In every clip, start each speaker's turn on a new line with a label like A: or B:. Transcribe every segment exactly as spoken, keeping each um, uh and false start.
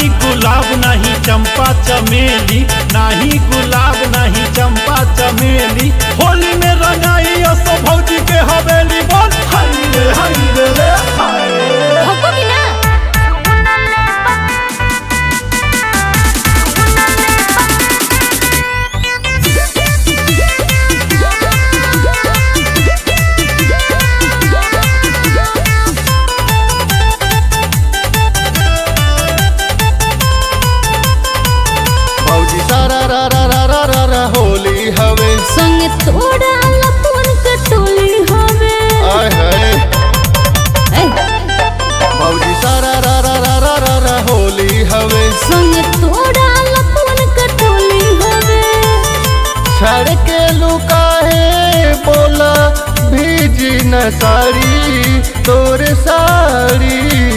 A: नाही गुलाब नहीं चंपा चमेली, नाही गुलाब नहीं चंपा चमेली। होली में रंगाई असो भौजी के हवेली। बोल हाय रे हाय रे रे हाय।
B: भौंकोगी ना?
C: सारा रा रा रा रा रा रा होली हवे
B: संगे तोड़ा लपन के टोली हवे।
C: आय हाय
B: ए
C: भौजी सारा रा रा रा रा रा रा होली हवे
B: संगे तोड़ा लपन के टोली हवे।
C: छड़ के लुकाहे बोला भीजी न साड़ी तोर साड़ी।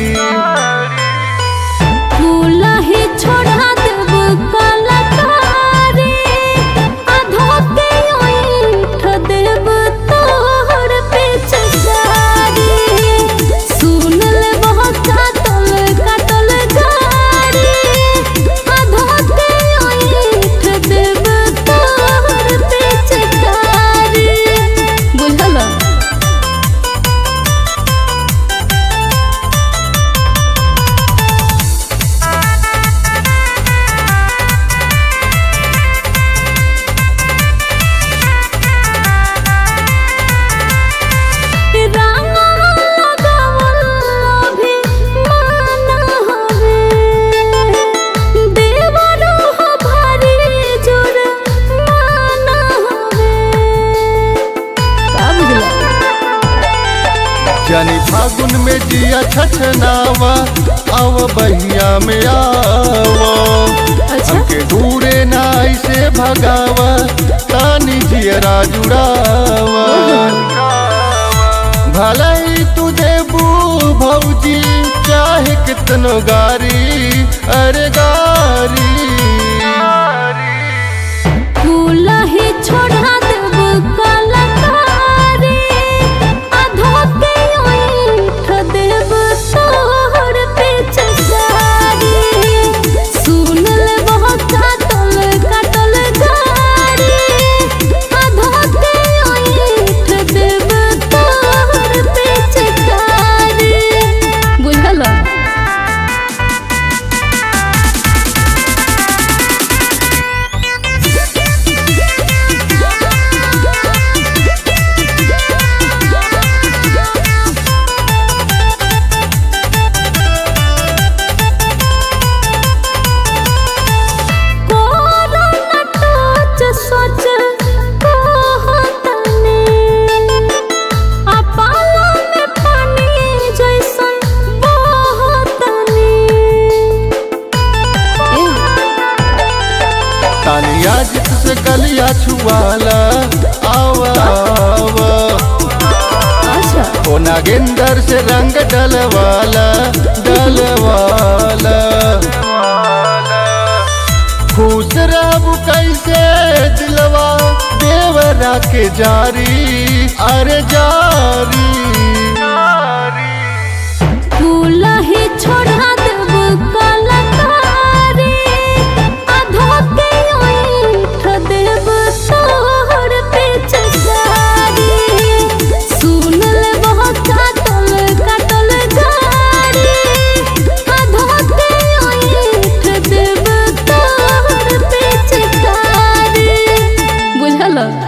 B: फूला ही छोड़ा देब कलाकारी, आधो के ओंठ देब तोहर पिचकारी। सुन ले बहुत काटल काटल गाड़ी, आधो के ओंठ देब तोहर पिचकारी। बुझल?
C: जानी फागुन में जिया छछनावा आव बहिया में आवा।
B: अच्छा?
C: हमके दूरे नाई से भगावा तानी जियरा जुड़ावा। भला ही तू देबू भौजी चाहे कितनो गारी अरे गारी।
B: फूला ही छोड़ा देब कलाकारी, आधो के ओंठ देब तोहर पिचकारी। सुन ले बहुत काटल काटल गाड़ी, आधो के ओंठ देब तोहर पिचकारी। बुझल?
C: तानिया जित से गलिया छुआला आवा आवा। ओ नागेंदर से रंग डलवाला डलवाला। खुश रहबू कैसे दिलवा देवरा के जारी अरे जारी।
B: फूला ही छोड़ा देब कलाकारी, आधो के ओंठ देब तोहर पिचकारी। सुन ले बहुत काटल काटल गाड़ी, आधो के ओंठ देब तोहर पिचकारी। बुझल?